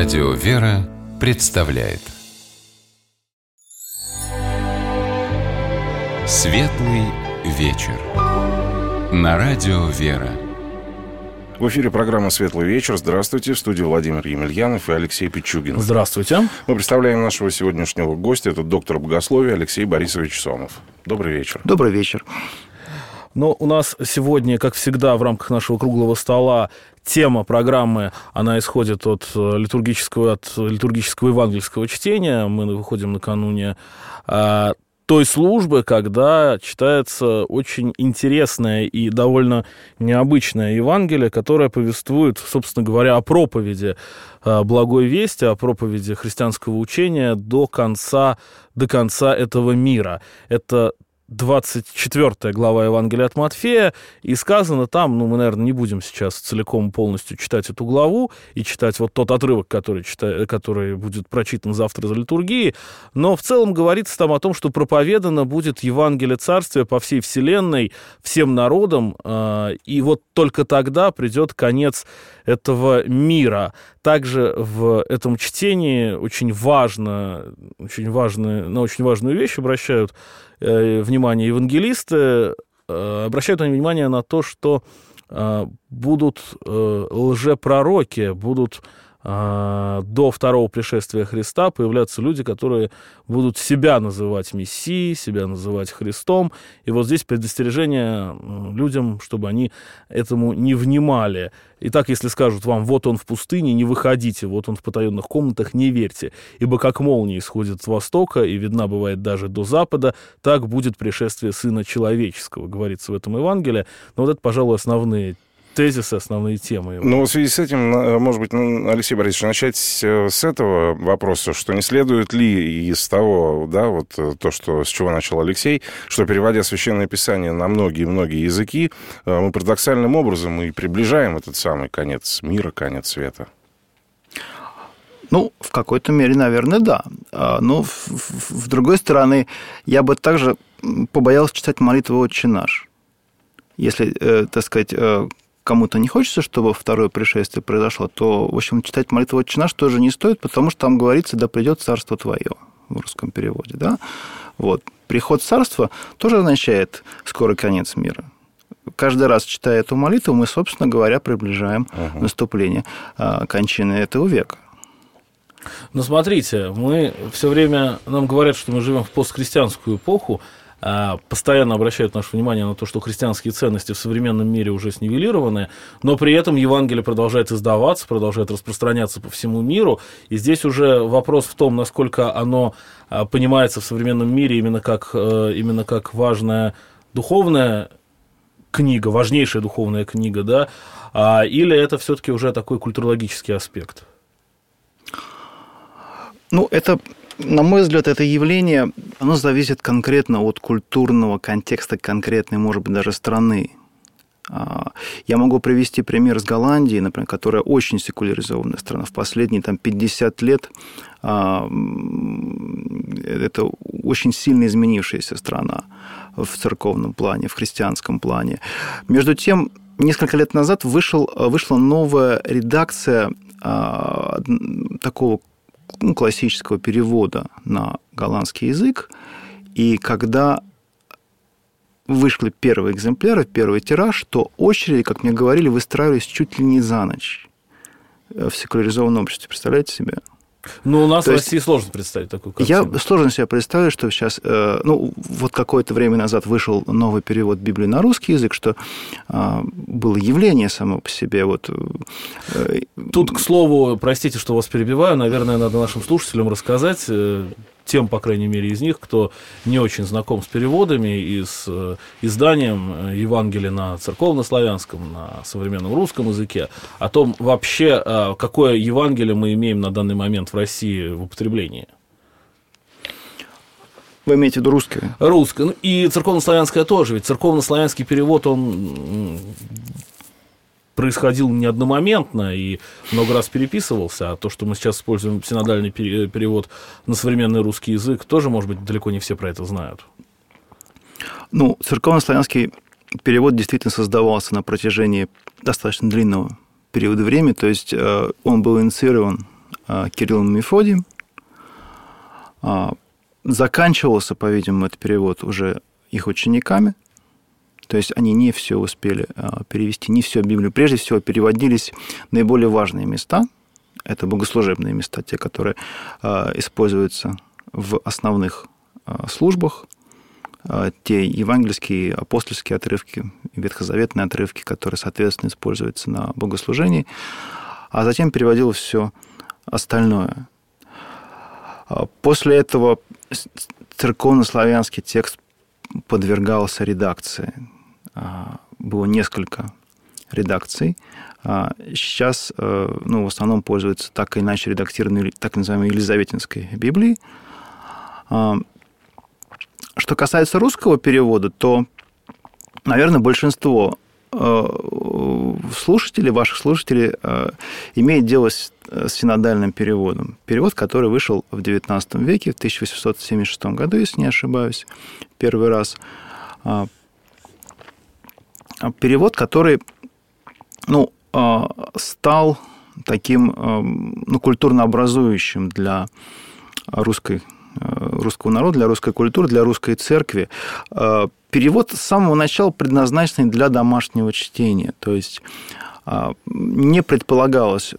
Радио «Вера» представляет Светлый вечер на Радио «Вера». В эфире программа «Светлый вечер». Здравствуйте. В студии Владимир Емельянов и Алексей Пичугин. Здравствуйте. Мы представляем нашего сегодняшнего гостя. Это доктор богословия Алексей Борисович Сомов. Добрый вечер. Добрый вечер. Но у нас сегодня, как всегда, в рамках нашего круглого стола тема программы, она исходит от литургического евангельского чтения. Мы выходим накануне той службы, когда читается очень интересное и довольно необычное Евангелие, которое повествует, собственно говоря, о проповеди благой вести, о проповеди христианского учения до конца этого мира. Это 24 глава Евангелия от Матфея, и сказано там, мы, наверное, не будем сейчас целиком полностью читать эту главу и читать вот тот отрывок, который будет прочитан завтра за литургией, но в целом говорится там о том, что проповедано будет Евангелие Царствия по всей вселенной, всем народам, и вот только тогда придет конец этого мира. Также в этом чтении на очень важную вещь обращают внимание евангелисты, обращают они внимание на то, что будут лжепророки, будут до второго пришествия Христа появляться люди, которые будут себя называть Мессией, себя называть Христом. И вот здесь предостережение людям, чтобы они этому не внимали. Итак, если скажут вам, вот он в пустыне, не выходите, вот он в потаенных комнатах, не верьте. Ибо как молния исходит с востока и видна бывает даже до запада, так будет пришествие Сына Человеческого, говорится в этом Евангелии. Но вот это, пожалуй, основные тезисы, основные темы. Ну, в связи с этим, может быть, Алексей Борисович, начать с этого вопроса, что не следует ли из того, то, с чего начал Алексей, что, переводя Священное Писание на многие-многие языки, мы парадоксальным образом и приближаем этот самый конец мира, конец света. Ну, в какой-то мере, наверное, да. Но, с другой стороны, я бы также побоялся читать молитву «Отче наш». Если, так сказать, кому-то не хочется, чтобы второе пришествие произошло, то, в общем, читать молитву «Отче наш» тоже не стоит, потому что там говорится «Да придет царство твое» в русском переводе, да? Вот. Приход царства тоже означает скорый конец мира. Каждый раз, читая эту молитву, мы, собственно говоря, приближаем наступление кончины этого века. Но смотрите, нам говорят, что мы живем в постхристианскую эпоху, постоянно обращают наше внимание на то, что христианские ценности в современном мире уже снивелированы, но при этом Евангелие продолжает издаваться, продолжает распространяться по всему миру, и здесь уже вопрос в том, насколько оно понимается в современном мире именно как важная духовная книга, важнейшая духовная книга, да, или это все-таки уже такой культурологический аспект? На мой взгляд, это явление, оно зависит конкретно от культурного контекста конкретной, может быть, даже страны. Я могу привести пример с Голландии, например, которая очень секуляризованная страна. В последние 50 лет это очень сильно изменившаяся страна в церковном плане, в христианском плане. Между тем, несколько лет назад вышла новая редакция такого классического перевода на голландский язык, и когда вышли первые экземпляры, первый тираж, то очереди, как мне говорили, выстраивались чуть ли не за ночь в секуляризованном обществе. Представляете себе? У нас в России сложно представить такую картину. Я сложно себе представляю, что сейчас... вот какое-то время назад вышел новый перевод Библии на русский язык, что было явление само по себе. Тут, к слову, простите, что вас перебиваю, наверное, надо нашим слушателям рассказать, тем, по крайней мере, из них, кто не очень знаком с переводами и с изданием Евангелия на церковнославянском, на современном русском языке, о том вообще, какое Евангелие мы имеем на данный момент в России в употреблении. Вы имеете в виду русское? Русское. И церковнославянское тоже. Ведь церковнославянский перевод, он происходил не одномоментно и много раз переписывался, а то, что мы сейчас используем синодальный перевод на современный русский язык, тоже, может быть, далеко не все про это знают. Церковнославянский перевод действительно создавался на протяжении достаточно длинного периода времени, то есть он был инициирован Кириллом и Мефодием. Заканчивался, по-видимому, этот перевод уже их учениками. То есть они не все успели перевести, не всю Библию. Прежде всего переводились наиболее важные места. Это богослужебные места, те, которые используются в основных службах. Те евангельские, апостольские отрывки, ветхозаветные отрывки, которые, соответственно, используются на богослужении. А затем переводилось все остальное. После этого церковнославянский текст подвергался редакции. Было несколько редакций. Сейчас, в основном пользуются так или иначе редактированной, так называемой Елизаветинской Библией. Что касается русского перевода, то, наверное, большинство ваших слушателей имеет дело с синодальным переводом. Перевод, который вышел в XIX веке, в 1876 году, если не ошибаюсь, первый раз. Перевод, который стал таким культурно-образующим для русского народа, для русской культуры, для русской церкви. Перевод с самого начала предназначенный для домашнего чтения. То есть не предполагалось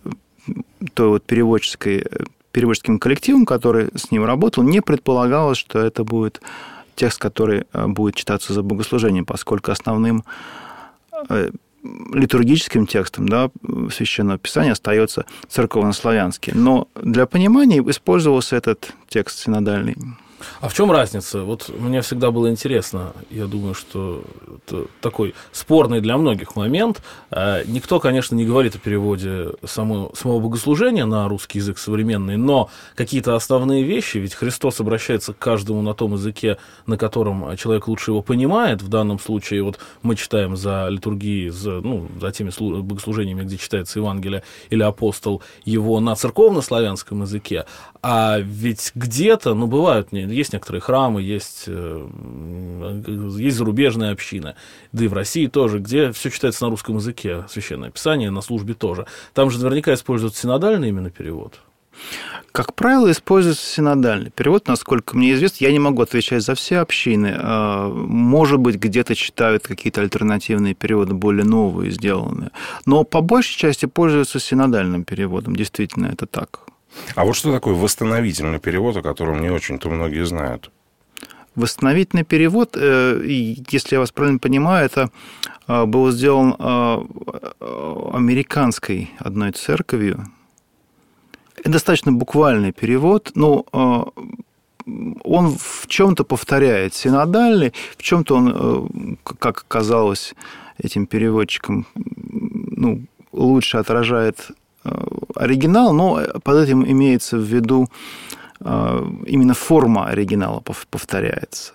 переводческим коллективом, который с ним работал, не предполагалось, что это будет текст, который будет читаться за богослужением, поскольку основным литургическим текстом Священного Писания остается церковнославянский. Но для понимания использовался этот текст синодальный. А в чем разница? Вот мне всегда было интересно, я думаю, что это такой спорный для многих момент. Никто, конечно, не говорит о переводе самого богослужения на русский язык современный, но какие-то основные вещи, ведь Христос обращается к каждому на том языке, на котором человек лучше его понимает. В данном случае вот мы читаем за литургией, за теми богослужениями, где читается Евангелие или апостол, его на церковнославянском языке. А ведь где-то, бывают, есть некоторые храмы, есть зарубежная община, да и в России тоже, где все читается на русском языке, Священное Писание, на службе тоже. Там же наверняка используют синодальный именно перевод. Как правило, используется синодальный перевод, насколько мне известно. Я не могу отвечать за все общины. Может быть, где-то читают какие-то альтернативные переводы, более новые сделанные. Но по большей части пользуются синодальным переводом. Действительно, это так. А вот что такое восстановительный перевод, о котором не очень-то многие знают? Восстановительный перевод, если я вас правильно понимаю, это был сделан американской одной церковью. Это достаточно буквальный перевод, но он в чем-то повторяет синодальный, в чем-то он, как казалось этим переводчикам, лучше отражает оригинал, но под этим имеется в виду именно форма оригинала повторяется.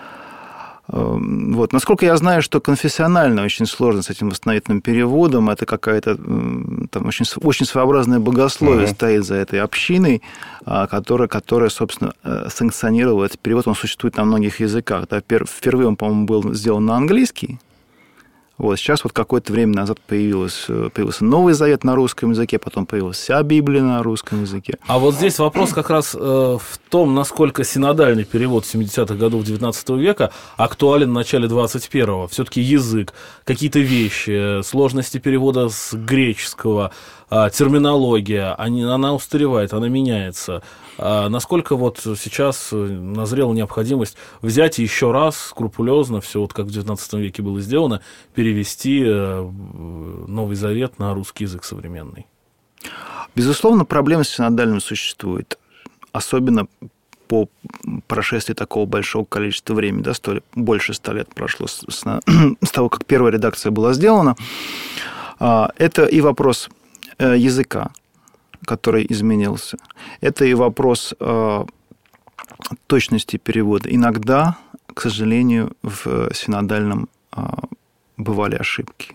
Вот. Насколько я знаю, что конфессионально очень сложно с этим восстановительным переводом, это какая-то там очень своеобразное богословие стоит за этой общиной, которая, собственно, санкционировала этот перевод. Он существует на многих языках. Впервые он, по-моему, был сделан на английский. Вот, сейчас какое-то время назад появился Новый Завет на русском языке, потом появилась вся Библия на русском языке. А вот здесь вопрос как раз в том, насколько синодальный перевод 70-х годов XIX века актуален в начале 21-го. Все-таки язык, какие-то вещи, сложности перевода с греческого, терминология, она устаревает, она меняется. Насколько сейчас назрела необходимость взять и еще раз скрупулезно, все как в XIX веке было сделано, перевести Новый Завет на русский язык современный? Безусловно, проблема с синодальным существует, особенно по прошествии такого большого количества времени, больше 100 лет прошло с того, как первая редакция была сделана. Это и вопрос языка, который изменился. Это и вопрос точности перевода. Иногда, к сожалению, в синодальном бывали ошибки.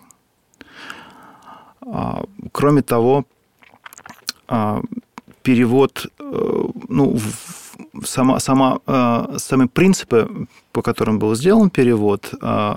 Кроме того, перевод, сами принципы, по которым был сделан перевод,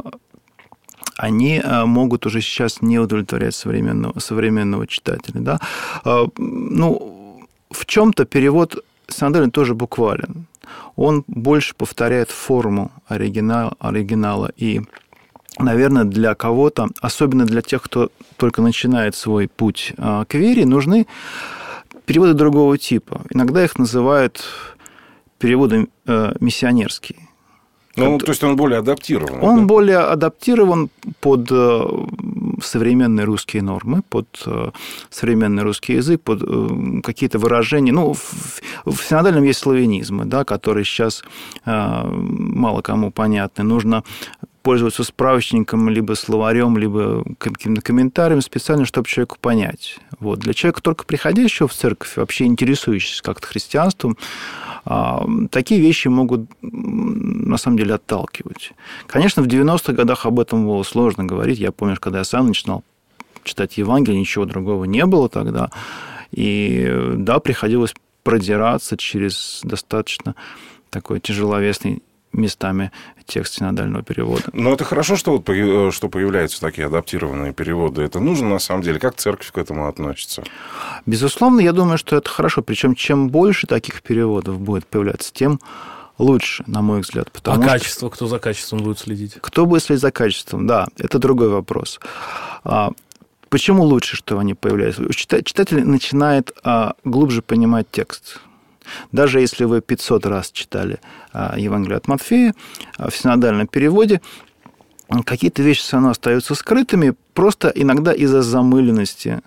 они могут уже сейчас не удовлетворять современного читателя. Да? в чем-то перевод синодальный тоже буквален. Он больше повторяет форму оригинала. И, наверное, для кого-то, особенно для тех, кто только начинает свой путь к вере, нужны переводы другого типа. Иногда их называют переводы миссионерские. Ну, то есть он более адаптирован. Он более адаптирован под современные русские нормы, под современный русский язык, под какие-то выражения. Ну, в синодальном есть славянизмы, да, которые сейчас мало кому понятны. Нужно пользоваться справочником, либо словарем, либо каким-то комментарием специально, чтобы человеку понять. Вот. Для человека, только приходящего в церковь, вообще интересующегося как-то христианством, такие вещи могут, на самом деле, отталкивать. Конечно, в 90-х годах об этом было сложно говорить. Я помню, когда я сам начинал читать Евангелие, ничего другого не было тогда. И, да, приходилось продираться через достаточно такой тяжеловесный местами текст синодального перевода. Но это хорошо, что появляются такие адаптированные переводы. Это нужно, на самом деле. Как церковь к этому относится? Безусловно, я думаю, что это хорошо. Причем, чем больше таких переводов будет появляться, тем лучше, на мой взгляд. Качество? Кто за качеством будет следить? Кто будет следить за качеством? Да, это другой вопрос. Почему лучше, что они появляются? Читатель начинает глубже понимать текст. Даже если вы 500 раз читали Евангелие от Матфея в синодальном переводе, какие-то вещи все равно остаются скрытыми, просто иногда из-за замыленности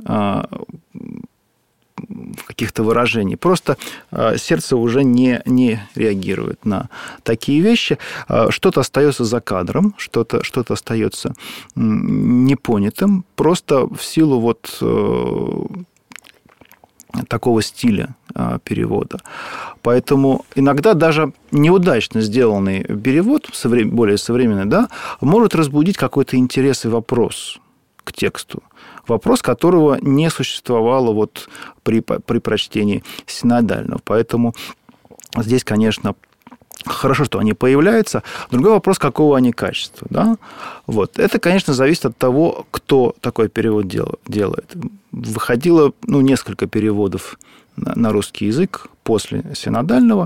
каких-то выражений. Просто сердце уже не реагирует на такие вещи. Что-то остается за кадром, что-то остается непонятым, просто в силу такого стиля перевода. Поэтому иногда даже неудачно сделанный перевод, более современный, да, может разбудить какой-то интерес и вопрос к тексту. Вопрос, которого не существовало при прочтении синодального. Поэтому здесь, конечно, хорошо, что они появляются. Другой вопрос, какого они качества. Да? Это, конечно, зависит от того, кто такой перевод делает. Выходило несколько переводов на русский язык после синодального.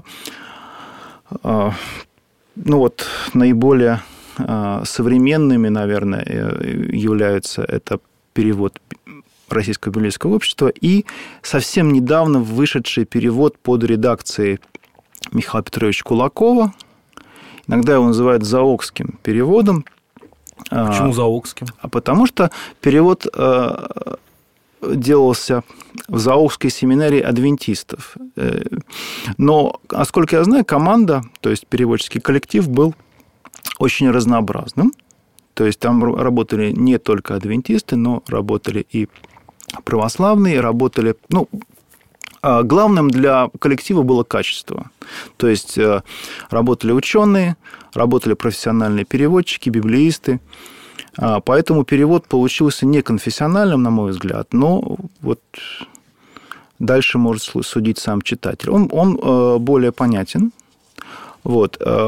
Наиболее современными, наверное, являются это перевод Российского библейского общества и совсем недавно вышедший перевод под редакцией Михаила Петровича Кулакова. Иногда его называют заокским переводом. Почему заокским? Потому что перевод делался в заокской семинарии адвентистов. Но, насколько я знаю, команда, то есть переводческий коллектив, был очень разнообразным. То есть там работали не только адвентисты, но работали и православные, работали... Главным для коллектива было качество. То есть работали ученые, работали профессиональные переводчики, библеисты. Поэтому перевод получился неконфессиональным, на мой взгляд, но дальше может судить сам читатель. Он более понятен. В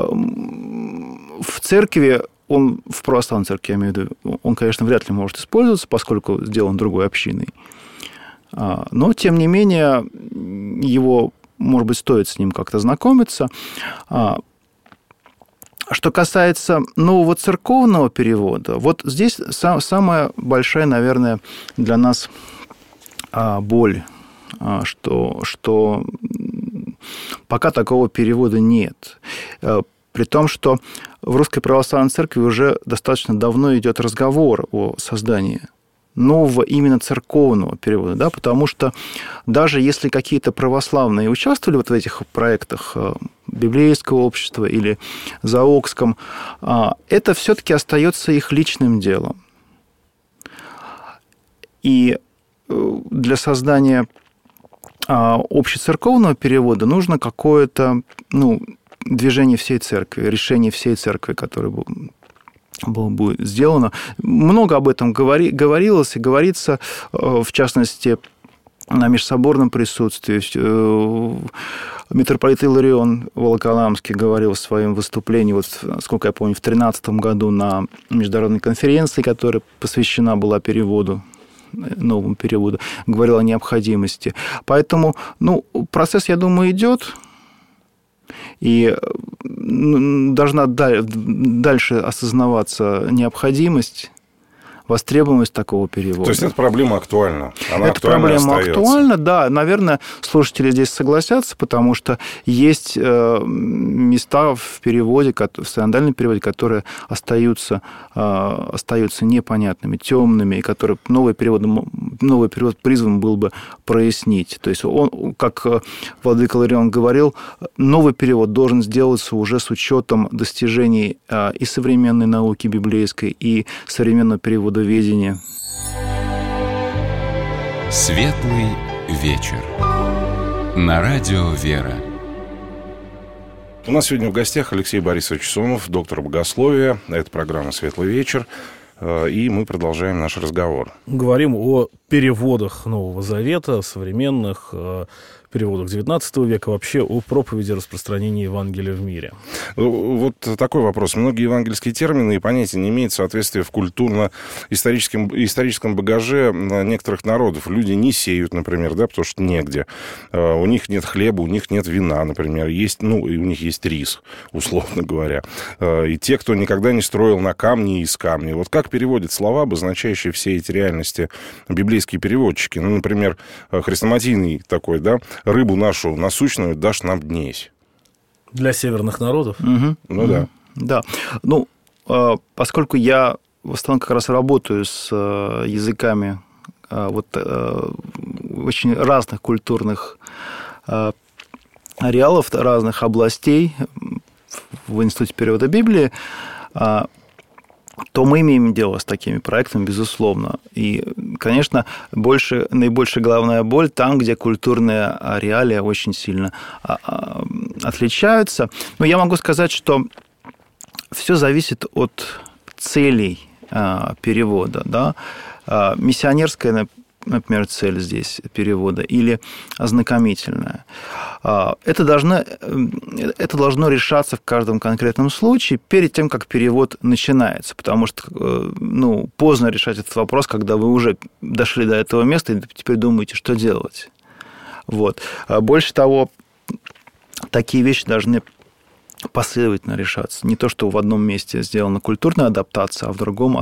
церкви, в православной церкви, я имею в виду, он, конечно, вряд ли может использоваться, поскольку сделан другой общиной. Но, тем не менее, его, может быть, стоит с ним как-то знакомиться. Что касается нового церковного перевода, здесь самая большая, наверное, для нас боль, что пока такого перевода нет. При том, что в Русской Православной Церкви уже достаточно давно идет разговор о создании нового именно церковного перевода, да, потому что даже если какие-то православные участвовали в этих проектах библейского общества или заокском, это все-таки остается их личным делом. И для создания общецерковного перевода нужно какое-то движение всей церкви, решение всей церкви, которое будет сделано. Много об этом говорилось и говорится, в частности, на межсоборном присутствии. Митрополит Иларион Волоколамский говорил в своем выступлении, сколько я помню, в 2013 году на международной конференции, которая посвящена была переводу новому переводу, говорил о необходимости. Поэтому, процесс, я думаю, идет. И должна дальше осознаваться необходимость, востребованность такого перевода. То есть эта проблема актуальна? Эта проблема актуальна, да. Наверное, слушатели здесь согласятся, потому что есть места в переводе, в синодальном переводе, которые остаются непонятными, темными, и которые новый перевод призван был бы прояснить. То есть он, как владыка Иларион говорил, новый перевод должен сделаться уже с учетом достижений и современной науки библейской, и современного перевода ведения. Светлый вечер. На радио «Вера». У нас сегодня в гостях Алексей Борисович Сомов, доктор богословия. Это программа «Светлый вечер». И мы продолжаем наш разговор. Говорим о переводах Нового Завета, современных переводах XIX века, вообще о проповеди распространения Евангелия в мире. Вот такой вопрос. Многие евангельские термины и понятия не имеют соответствия в культурно-историческом багаже некоторых народов. Люди не сеют, например, да, потому что негде. У них нет хлеба, у них нет вина, например. Есть, и у них есть рис, условно говоря. И те, кто никогда не строил на камне и из камня. Вот как переводят слова, обозначающие все эти реальности, библейские переводчики? Например, хрестоматийный такой, да, рыбу нашу насущную дашь нам днесь. Для северных народов? Угу. Да. Да. Поскольку я в основном как раз работаю с языками очень разных культурных ареалов, разных областей в Институте перевода Библии, то мы имеем дело с такими проектами, безусловно. И, конечно, наибольшая головная боль там, где культурные реалии очень сильно отличаются. Но я могу сказать, что все зависит от целей перевода. Да? Миссионерская, например, цель здесь перевода или ознакомительная. Это должно решаться в каждом конкретном случае перед тем, как перевод начинается, потому что поздно решать этот вопрос, когда вы уже дошли до этого места и теперь думаете, что делать. Вот. Больше того, такие вещи должны последовательно решаться. Не то, что в одном месте сделана культурная адаптация, а в другом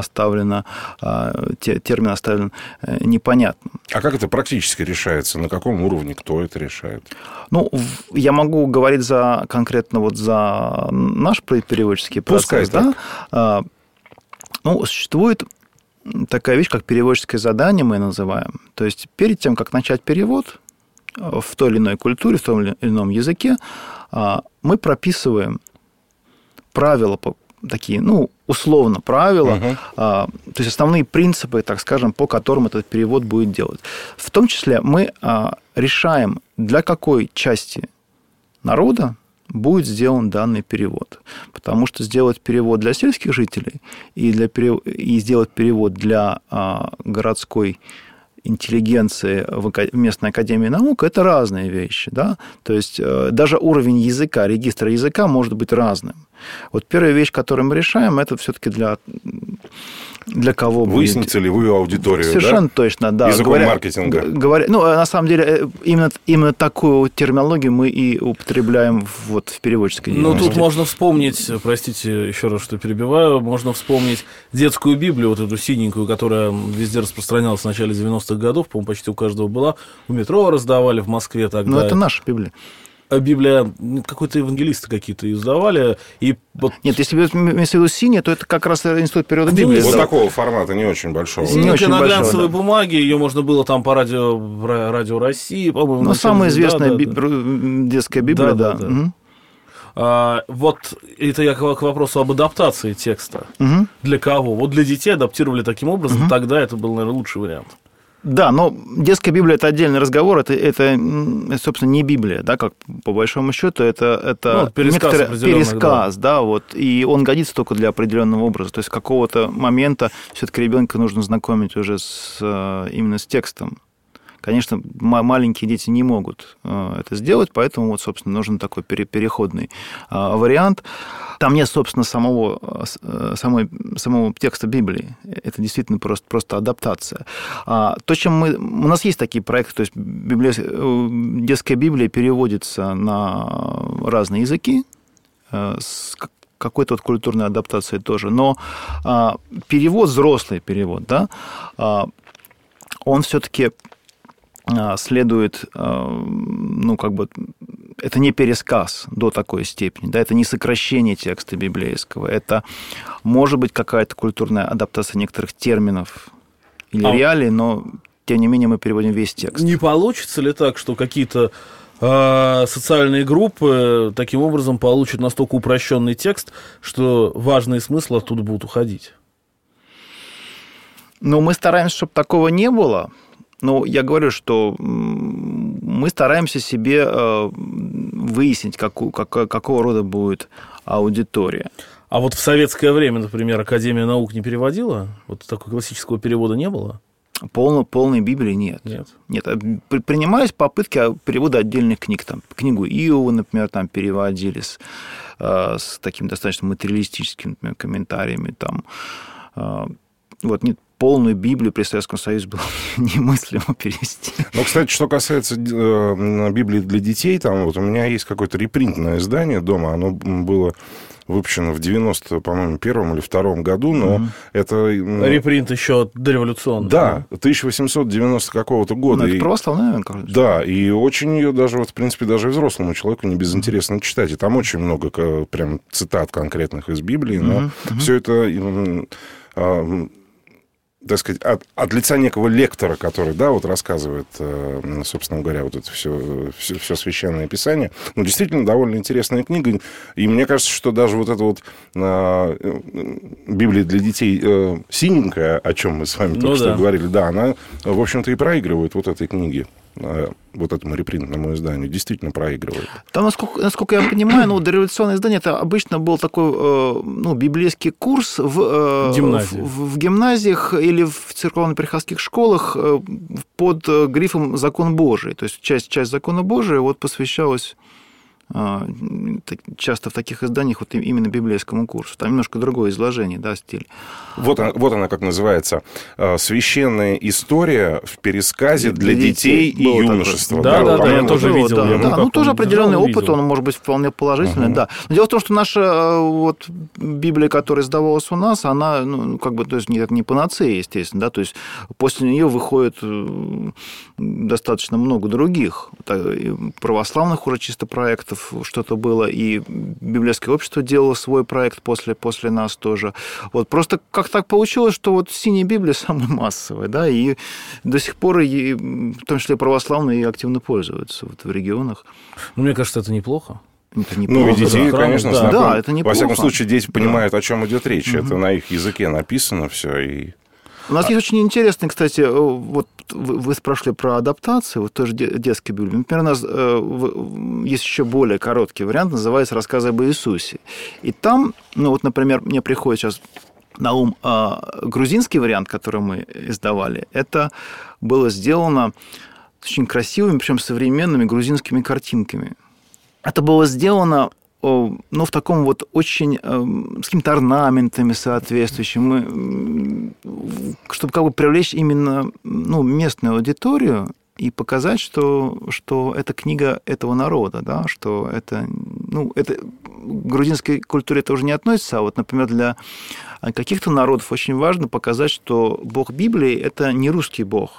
термин оставлен непонятным. А как это практически решается? На каком уровне? Кто это решает? Я могу говорить конкретно за наш переводческий процесс. Да? Существует такая вещь, как переводческое задание, мы называем. То есть перед тем, как начать перевод в той или иной культуре, в том или ином языке, мы прописываем правила, такие, условно правила, то есть основные принципы, так скажем, по которым этот перевод будет делать. В том числе мы решаем, для какой части народа будет сделан данный перевод. Потому что сделать перевод для сельских жителей и сделать перевод для городской интеллигенции в местной академии наук – это разные вещи. Да? То есть даже уровень языка, регистра языка может быть разным. Вот первая вещь, которую мы решаем, это все-таки для кого будет. Выяснить целевую аудиторию, Совершенно точно, да. Языком маркетинга. На самом деле, именно такую терминологию мы и употребляем в переводческой деятельности. Тут можно вспомнить, простите еще раз, что перебиваю, можно вспомнить детскую Библию, вот эту синенькую, которая везде распространялась в начале 90-х годов, по-моему, почти у каждого была. У метро раздавали в Москве тогда. Это наша Библия. Библия, какой-то евангелисты какие-то издавали. Нет, если вы имеете в виду синяя, то это как раз Институт перевода Библии. Вот такого формата, не очень большого. Синенькая на глянцевой бумаге, ее можно было там по радио России, по-моему. Самая известная детская Библия, да. Угу. Вот это я к вопросу об адаптации текста. Угу. Для кого? Вот для детей адаптировали таким образом, тогда это был, наверное, лучший вариант. Да, но детская Библия – это отдельный разговор, это, собственно, не Библия, да, как по большому счету, это пересказ, да, вот, и он годится только для определенного образа, то есть с какого-то момента все-таки ребенка нужно знакомить уже именно с текстом, Конечно, маленькие дети не могут это сделать, поэтому, вот, собственно, нужен такой переходный вариант. Там нет, собственно, самого текста Библии. Это действительно просто адаптация. То, чем у нас есть такие проекты, то есть детская Библия переводится на разные языки, с какой-то вот культурной адаптацией тоже. Но перевод, взрослый перевод, да, он все-таки следует, ну, как бы, это не пересказ до такой степени, да, это не сокращение текста библейского, это может быть какая-то культурная адаптация некоторых терминов или реалий, но, тем не менее, мы переводим весь текст. Не получится ли так, что какие-то социальные группы таким образом получат настолько упрощенный текст, что важные смыслы оттуда будут уходить? Ну, мы стараемся, чтобы такого не было. Но я говорю, что мы стараемся себе выяснить, какого рода будет аудитория. А вот в советское время, например, Академия наук не переводила? Вот такого классического перевода не было? Полной Библии нет. Нет. Принимались попытки перевода отдельных книг. Там, книгу Иова, например, там переводили с такими достаточно материалистическими, например, комментариями. Там, вот, нет, полную Библию при Советском Союзе было немыслимо перевести. Ну, кстати, что касается Библии для детей, там вот у меня есть какое-то репринтное издание дома, оно было выпущено в 91-м, по-моему, или 2-м году, но это... Репринт еще дореволюционный. Да, 1890 какого-то года. Ну, это православная, кажется. Да, и очень ее даже, вот, в принципе, даже взрослому человеку не безинтересно читать. И там очень много прям цитат конкретных из Библии, но все это... так сказать, от лица некого лектора, который, да, вот рассказывает, собственно говоря, вот это все священное писание. Ну, действительно, довольно интересная книга. И мне кажется, что даже вот эта вот Библия для детей синенькая, о чем мы с вами только что говорили, да, она, в общем-то, и проигрывает вот этой книге, вот этому репринтному изданию, действительно проигрывает. Там, насколько я понимаю, ну, дореволюционное издание, это обычно был такой, ну, библейский курс в гимназиях или в церковно-приходских школах под грифом «Закон Божий». То есть часть закона Божия вот посвящалась часто в таких изданиях вот именно библейскому курсу. Там немножко другое изложение, да, стиль. Вот она как называется. «Священная история в пересказе для детей и юношества». Да, я тоже видел. Да, ну, тоже определенный опыт, он может быть вполне положительный, да. Но дело в том, что наша вот Библия, которая издавалась у нас, она, ну, как бы, то есть, не панацея, естественно, да, то есть после нее выходит достаточно много других православных уже чисто проектов, что-то было, и библейское общество делало свой проект после нас тоже. Вот просто как так получилось, что вот «Синяя Библия» самая массовая, да, и до сих пор, и, в том числе православные, активно пользуются вот в регионах. Ну, мне кажется, это неплохо. Это неплохо. Ну, и детей, конечно, да, это неплохо. Во всяком случае, дети понимают, о чем идет речь. Это на их языке написано все, и... У нас есть очень интересный, кстати, вот вы спрашивали про адаптацию, вот тоже детской Библии. Например, у нас есть еще более короткий вариант, называется «Рассказы об Иисусе». И там, ну вот, например, мне приходит сейчас на ум грузинский вариант, который мы издавали. Это было сделано очень красивыми, причем современными грузинскими картинками. Это было сделано, ну, в таком вот очень, с какими-то орнаментами соответствующими, чтобы как бы привлечь именно, ну, местную аудиторию и показать, что это книга этого народа, да, что это, ну, это к грузинской культуре это уже не относится, а вот, например, для каких-то народов очень важно показать, что Бог Библии – это не русский Бог,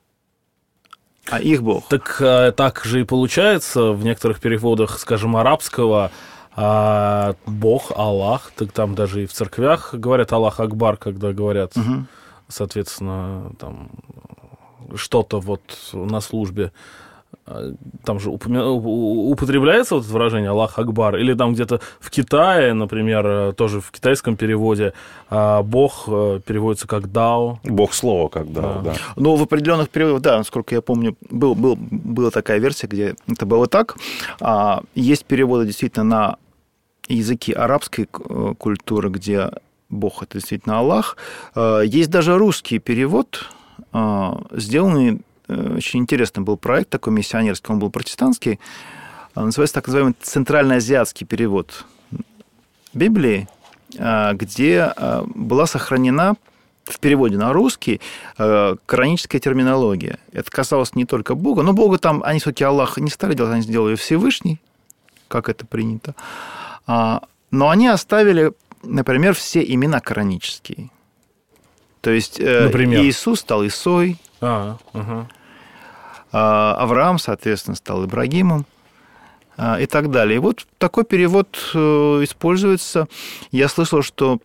а их Бог. Так же и получается в некоторых переводах, скажем, арабского, Бог, Аллах, так там даже и в церквях говорят Аллах Акбар, когда говорят, соответственно, там что-то вот на службе. Там же употребляется вот это выражение Аллах Акбар, или там где-то в Китае, например, тоже в китайском переводе Бог переводится как Дао. Бог слова как Дао, да. Ну, в определенных переводах, да, насколько я помню, была такая версия, где это было так. Есть переводы действительно на языки арабской культуры, где Бог – это действительно Аллах. Есть даже русский перевод, сделанный очень интересный был проект такой миссионерский, он был протестантский, называется так называемый центральноазиатский перевод Библии, где была сохранена в переводе на русский кораническая терминология. Это касалось не только Бога, но Бога там, они все-таки Аллах не стали делать, они сделали Всевышний, как это принято. Но они оставили, например, все имена коранические. То есть Иисус стал Исой, Авраам, соответственно, стал Ибрагимом и так далее. И вот такой перевод используется. Я слышал, что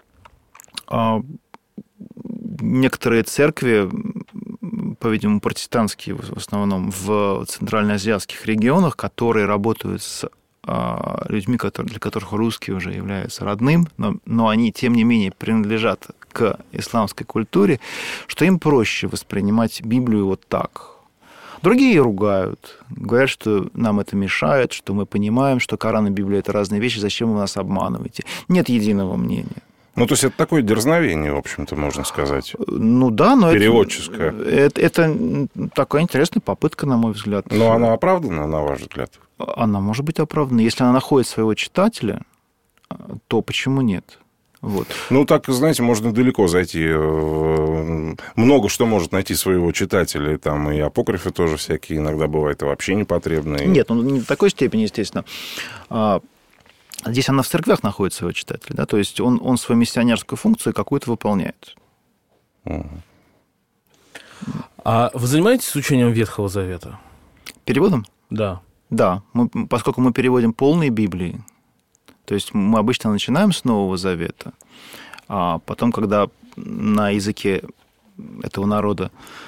некоторые церкви, по-видимому, протестантские в основном, в центральноазиатских регионах, которые работают с людьми, для которых русский уже является родным, но они, тем не менее, принадлежат к исламской культуре, что им проще воспринимать Библию вот так. Другие ругают, говорят, что нам это мешает, что мы понимаем, что Коран и Библия – это разные вещи, зачем вы нас обманываете. Нет единого мнения. Ну, то есть это такое дерзновение, в общем-то, можно сказать. Ну да, но переводческое. Это такая интересная попытка, на мой взгляд. Но она оправдана, на ваш взгляд? Она может быть оправдана. Если она находит своего читателя, то почему нет? Вот. Ну, так, знаете, можно далеко зайти. Много что может найти своего читателя. Там и апокрифы тоже всякие иногда бывают, и вообще непотребные. Нет, ну не в такой степени, естественно. Здесь она в церквях находит своего читателя, да, то есть он свою миссионерскую функцию какую-то выполняет. А вы занимаетесь изучением Ветхого Завета? Переводом? Да. Да, поскольку мы переводим полные Библии, то есть мы обычно начинаем с Нового Завета, а потом, когда на языке этого народа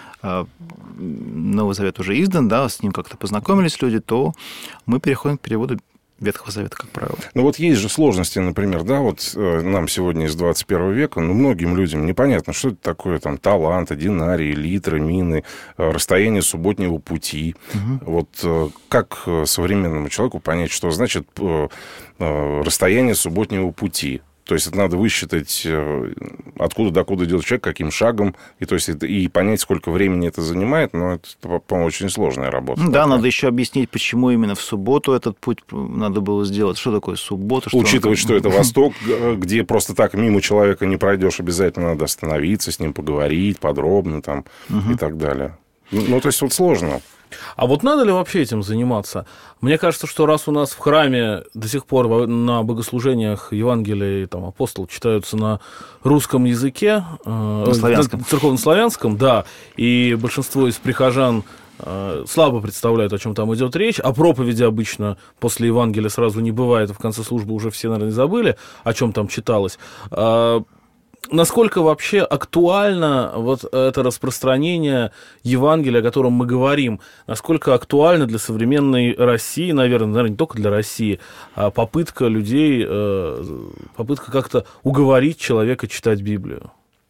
Новый Завет уже издан, да, с ним как-то познакомились люди, то мы переходим к переводу Ветхого Завета, как правило. Ну, вот есть же сложности, например, да, вот нам сегодня из 21 века, ну, многим людям непонятно, что это такое, там, таланты, динарии, литры, мины, расстояние субботнего пути. Вот как современному человеку понять, что значит расстояние субботнего пути? То есть это надо высчитать, откуда до куда идет человек, каким шагом, и, то есть, и понять, сколько времени это занимает, но это, по-моему, очень сложная работа. Да, такая. Надо еще объяснить, почему именно в субботу этот путь надо было сделать. Что такое суббота? Учитывать, что это Восток, где просто так мимо человека не пройдешь, обязательно надо остановиться, с ним поговорить подробно там, и так далее. Ну, то есть вот сложно. А вот надо ли вообще этим заниматься? Мне кажется, что раз у нас в храме до сих пор на богослужениях Евангелия и там, апостол читаются на русском языке, на церковнославянском, да, и большинство из прихожан слабо представляют, о чем там идет речь, а проповеди обычно после Евангелия сразу не бывает, в конце службы уже все, наверное, забыли, о чем там читалось. Насколько вообще актуально вот это распространение Евангелия, о котором мы говорим, насколько актуально для современной России, наверное, не только для России, а попытка людей, попытка как-то уговорить человека читать Библию?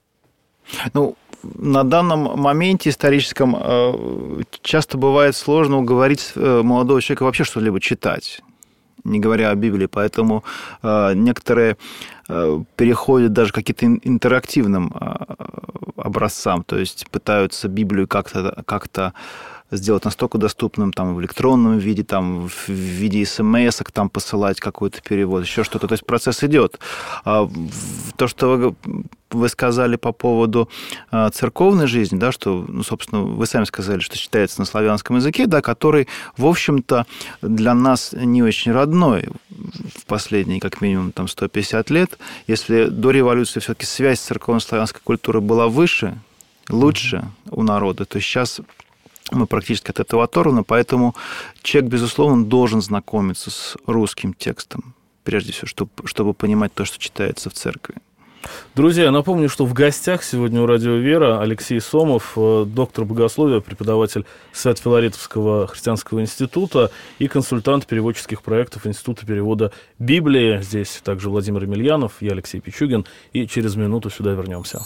Ну, на данном моменте историческом часто бывает сложно уговорить молодого человека вообще что-либо читать, не говоря о Библии, поэтому некоторые переходят даже к каким-то интерактивным образцам, то есть пытаются Библию как-то сделать настолько доступным там, в электронном виде, там, в виде смс-ок там, посылать какой-то перевод, еще что-то. То есть процесс идет. То, что вы сказали по поводу церковной жизни, да, что, ну, собственно, вы сами сказали, что читается на славянском языке, да, который, в общем-то, для нас не очень родной в последние, как минимум, там, 150 лет. Если до революции все-таки связь с церковно-славянской культурой была выше, лучше у народа, то сейчас мы практически от этого оторваны, поэтому человек, безусловно, должен знакомиться с русским текстом, прежде всего, чтобы понимать то, что читается в церкви. Друзья, напомню, что в гостях сегодня у «Радио Вера» Алексей Сомов, доктор богословия, преподаватель Свято-Филаретовского христианского института и консультант переводческих проектов Института перевода Библии. Здесь также Владимир Емельянов, я Алексей Пичугин, и через минуту сюда вернемся.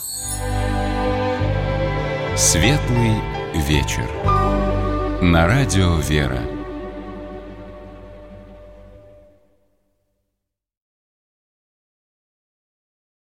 Светлый вечер. На радио «Вера».